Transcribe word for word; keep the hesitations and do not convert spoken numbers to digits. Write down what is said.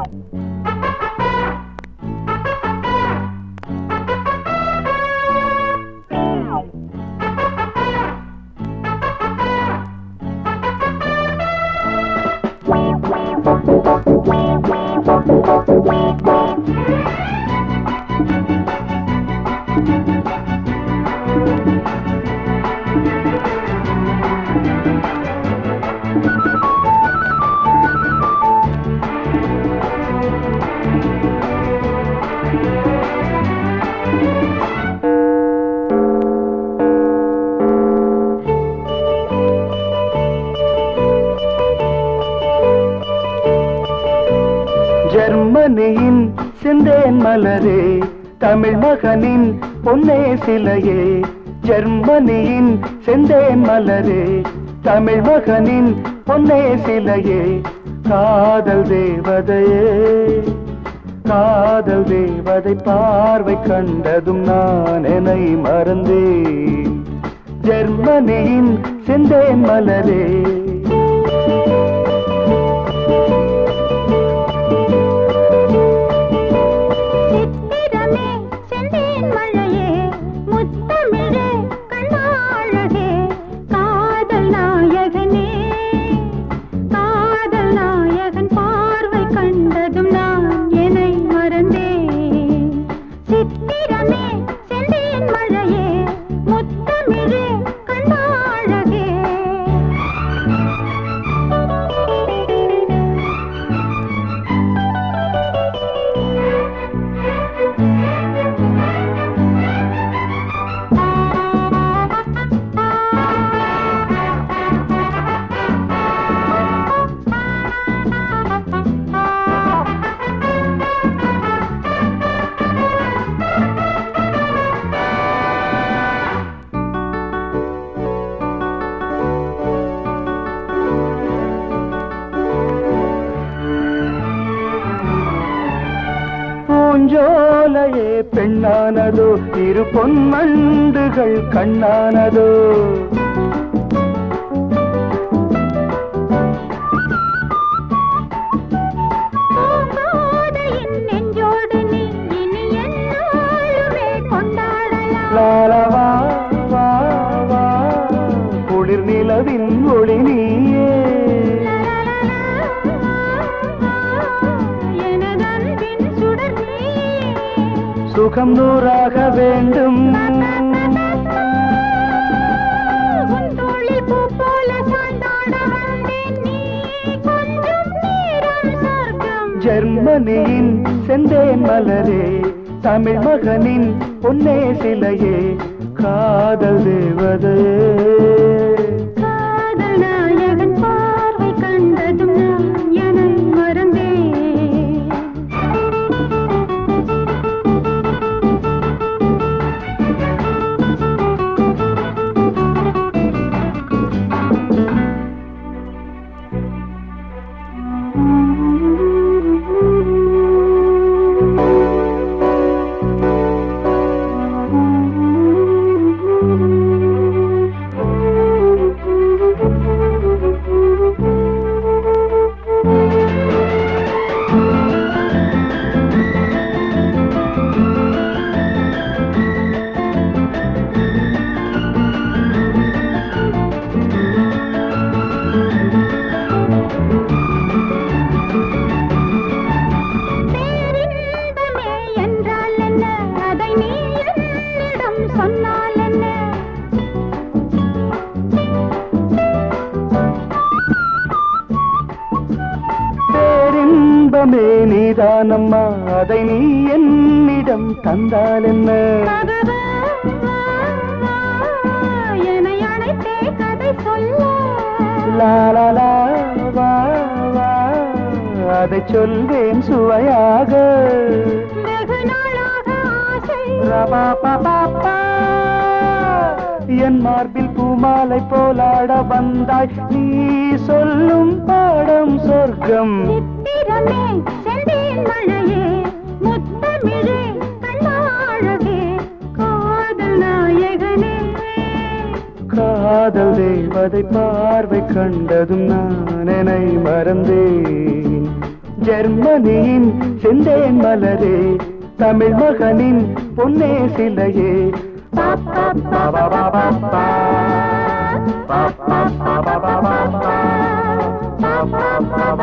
ஜெர்மனியின் செந்தேன் மலரே, தமிழ் மகனின் பொன்னே சிலையே. ஜெர்மனியின் செந்தேன் மலரே, தமிழ் மகனின் பொன்னே சிலையே. காதல் தேவதையே, காதல் தேவதை பார்வை கண்டதும் நான் என்னை மறந்தேன். ஜெர்மனியின் செந்தேன் மலரே. பூஞ்சோலையே பெண்ணானதோ, இரு பொன்மண்டுகள் கண்ணானதோ. லாலவா வா வா, குளிர் நிலவின் ஒளி நீயே. சுகம் நூறாக வேண்டும், ஜெர்மனியின் செந்தேன் மலரே, தமிழ் மகனின் பொன்னே சிலையே. காதல் தேவதையே, காதல் நாயகன் பார்வை கண்டதும் நான் என்னை மறந்தேன். பேரின்பமே நீதானம்மா, அதை நீ என்னிடம் தந்தால் என்ன? லாலா வா வா, அதை சொல்வேன் சுவையாக. என் மார்பில் பூமாலை போலாட வந்தாய், நீ சொல்லும் பாடம் சொர்க்கம். காதல் தேவதை பார்வை கண்டதும் நான் என்னை மறந்தேன். ஜெர்மனியின் செந்தேன் மலரே தமிழ் மகனின் பொன்னே சிலையே பாப்பா பாபா பாபா பாப்பா பாபா பாபா பாப்பா